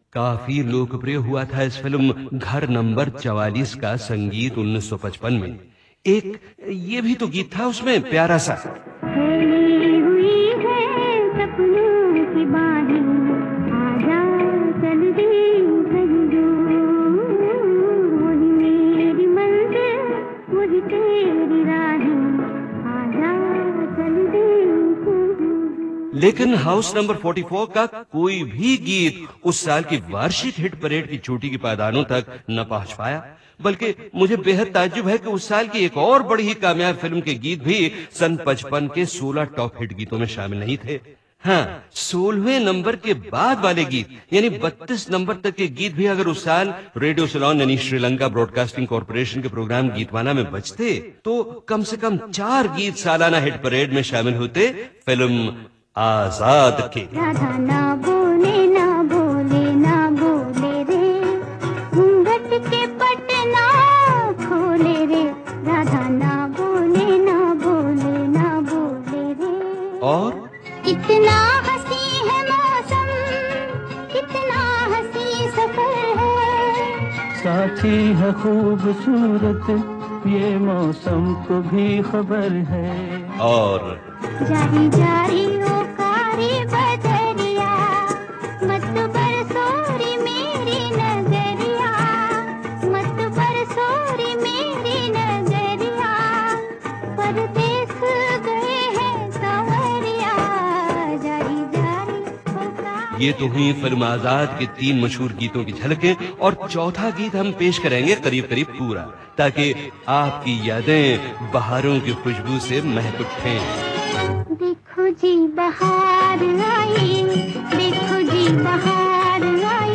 काफी लोकप्रिय हुआ था इस फिल्म घर नंबर 44 का संगीत 1955 में। एक ये भी तो गीत था उसमें प्यारा सा, फैली हुई है सपनों की बाहें, आजा चल दे कहीं दूर, वही मेरी मंजिल वही तेरी राहें, आजा चल दे कहीं दूर। लेकिन हाउस नंबर 44 का कोई भी गीत उस साल की वार्षिक हिट परेड की चोटी की पायदानों तक न पहुंच पाया। बल्कि मुझे बेहद ताज्जुब है कि उस साल की एक और बड़ी ही कामयाब फिल्म के गीत भी सन 55 के 16 टॉप हिट गीतों में शामिल नहीं थे। हाँ, 16वें नंबर के बाद वाले गीत यानी 32 नंबर तक के गीत भी अगर उस साल रेडियो सिलोन यानी श्रीलंका ब्रॉडकास्टिंग कॉरपोरेशन के प्रोग्राम गीतवाना में बजते तो कम से कम 4 गीत सालाना हिट परेड में शामिल होते फिल्म आजाद के। राधा ना बोले ना बोले ना बोले रे, घूंघट के पटना खोले रे, राधा ना बोले ना बोले ना बोले रे। और इतना हंसी है मौसम, कितना हंसी सफर है, साथी है खूबसूरत ये मौसम को भी खबर है। और जारी जारी ओ कारी बदरिया, मत बरसोरी मेरी नजरिया, मत बरसोरी मेरी नजरिया, परदेस गए हैं सांवरिया, जारी जारी ओ कारी। ये तो हुई फिल्म आजाद के 3 मशहूर गीतों की झलकें और चौथा गीत हम पेश करेंगे करीब करीब पूरा, ताकि आपकी यादें बहारों की खुशबू से महक उठें। देखो जी बहार आई, देखो जी बहार आई।